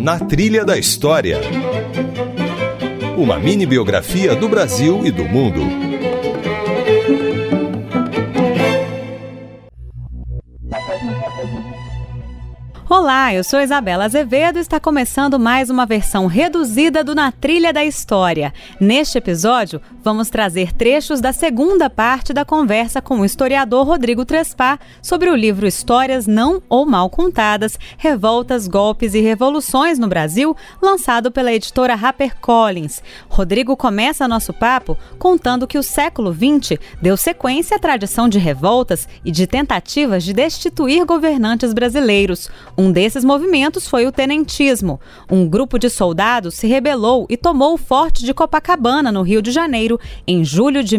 Na Trilha da História. Uma mini-biografia do Brasil e do mundo. Olá, eu sou Isabela Azevedo e está começando mais uma versão reduzida do Na Trilha da História. Neste episódio, vamos trazer trechos da segunda parte da conversa com o historiador Rodrigo Trespá sobre o livro Histórias Não ou Mal Contadas, Revoltas, Golpes e Revoluções no Brasil, lançado pela editora HarperCollins. Rodrigo começa nosso papo contando que o século XX deu sequência à tradição de revoltas e de tentativas de destituir governantes brasileiros. Um desses movimentos foi o tenentismo. Um grupo de soldados se rebelou e tomou o Forte de Copacabana, no Rio de Janeiro, em julho de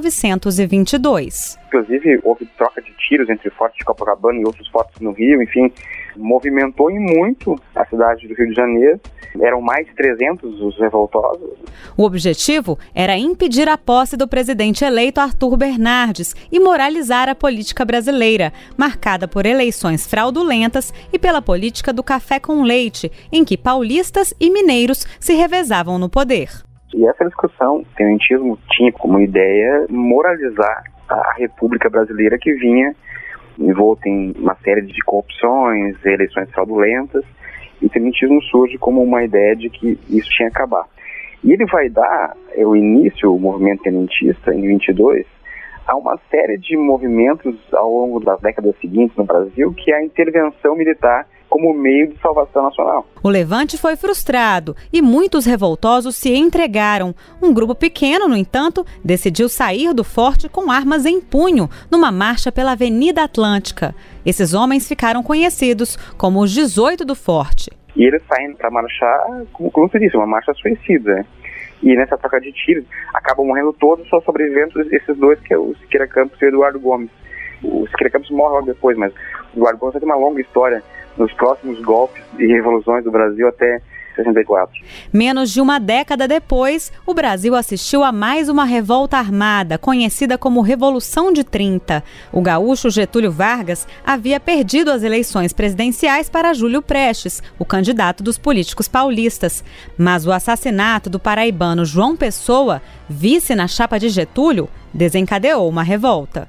1922. Inclusive, houve troca de tiros entre o Forte de Copacabana e outros fortes no Rio, enfim, movimentou em muito a cidade do Rio de Janeiro. Eram mais de 300 os revoltosos. O objetivo era impedir a posse do presidente eleito Arthur Bernardes e moralizar a política brasileira, marcada por eleições fraudulentas e pela política do café com leite, em que paulistas e mineiros se revezavam no poder. E essa discussão, o tenentismo tinha como ideia moralizar a República Brasileira, que vinha envolta em uma série de corrupções, eleições fraudulentas, e o tenentismo surge como uma ideia de que isso tinha que acabar. E ele vai dar o início, o movimento tenentista, em 22, a uma série de movimentos ao longo das décadas seguintes no Brasil, que é a intervenção militar como meio de salvação nacional. O levante foi frustrado e muitos revoltosos se entregaram. Um grupo pequeno, no entanto, decidiu sair do forte com armas em punho, numa marcha pela Avenida Atlântica. Esses homens ficaram conhecidos como os 18 do forte. E eles saem para marchar, como você disse, uma marcha suicida, né? E nessa troca de tiros, acabam morrendo todos, só sobrevivendo esses dois, que é o Siqueira Campos e o Eduardo Gomes. O Siqueira Campos morre logo depois, mas o Eduardo Gomes vai ter uma longa história nos próximos golpes e revoluções do Brasil até 64. Menos de uma década depois, o Brasil assistiu a mais uma revolta armada, conhecida como Revolução de 30. O gaúcho Getúlio Vargas havia perdido as eleições presidenciais para Júlio Prestes, o candidato dos políticos paulistas. Mas o assassinato do paraibano João Pessoa, vice na chapa de Getúlio, desencadeou uma revolta.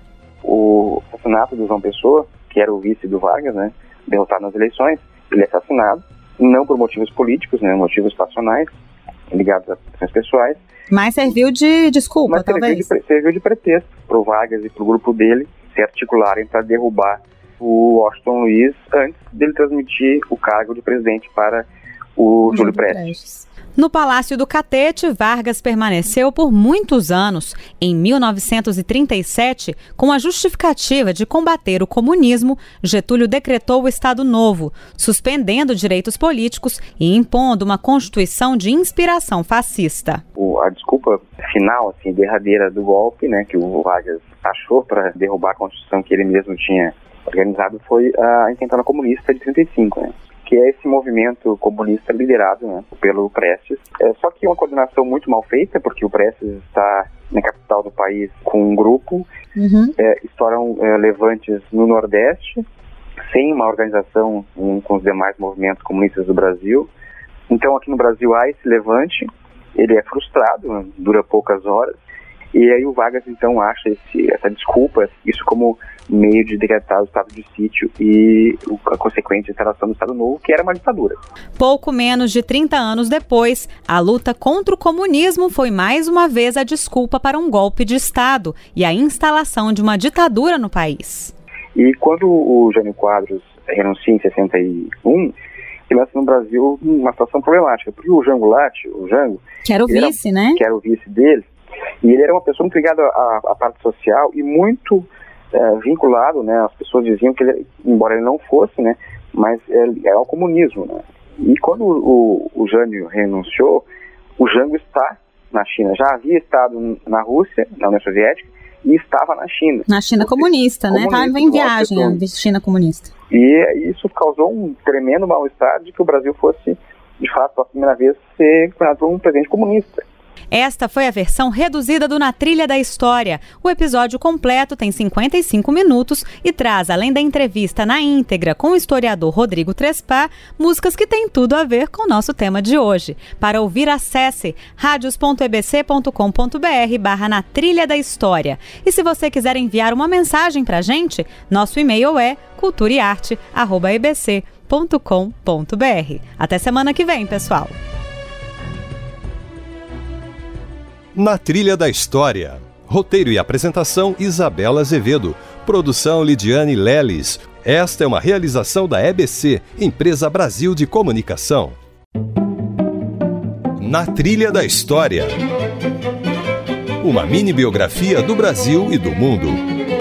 O assassinato do João Pessoa, que era o vice do Vargas, né, derrotado nas eleições, ele é assassinado, não por motivos políticos, né, motivos passionais, ligados a questões pessoais. Mas serviu de desculpa, talvez? Serviu de pretexto para o Vargas e para o grupo dele se articularem para derrubar o Washington Luiz antes dele transmitir o cargo de presidente para o Júlio Prestes. No Palácio do Catete, Vargas permaneceu por muitos anos. Em 1937, com a justificativa de combater o comunismo, Getúlio decretou o Estado Novo, suspendendo direitos políticos e impondo uma constituição de inspiração fascista. A desculpa final, derradeira do golpe, né, que o Vargas achou para derrubar a Constituição que ele mesmo tinha organizado, foi a Intentona Comunista de 35, né? Que é esse movimento comunista liderado, né, pelo Prestes. Só que é uma coordenação muito mal feita, porque o Prestes está na capital do país com um grupo, estouram levantes no Nordeste, sem uma organização com os demais movimentos comunistas do Brasil. Então aqui no Brasil há esse levante, ele é frustrado, dura poucas horas, e aí o Vargas então acha essa desculpa, isso como meio de decretar o estado de sítio e a consequente instalação do Estado Novo, que era uma ditadura. Pouco menos de 30 anos depois, a luta contra o comunismo foi mais uma vez a desculpa para um golpe de Estado e a instalação de uma ditadura no país. E quando o Jânio Quadros renuncia em 61, ele lança no Brasil uma situação problemática, porque o Jango Goulart, que era o vice, né? Que era o vice dele, e ele era uma pessoa muito ligada à parte social e muito vinculado, né? As pessoas diziam que ele, embora ele não fosse, né? Mas é ao comunismo, né? E quando o Jânio renunciou, o Jango está na China. Já havia estado na Rússia, na União Soviética, e estava na China. Na China comunista, né? Estava em viagem a China comunista. E isso causou um tremendo mal-estar de que o Brasil fosse, de fato, pela primeira vez, ser governado por um presidente comunista. Esta foi a versão reduzida do Na Trilha da História. O episódio completo tem 55 minutos e traz, além da entrevista na íntegra com o historiador Rodrigo Trespá, músicas que têm tudo a ver com o nosso tema de hoje. Para ouvir, acesse radios.ebc.com.br/Na Trilha da História. E se você quiser enviar uma mensagem para a gente, nosso e-mail é culturaearte@ebc.com.br. Até semana que vem, pessoal! Na Trilha da História. Roteiro e apresentação, Isabela Azevedo. Produção, Lidiane Leles. Esta é uma realização da EBC, Empresa Brasil de Comunicação. Na Trilha da História. Uma mini biografia do Brasil e do mundo.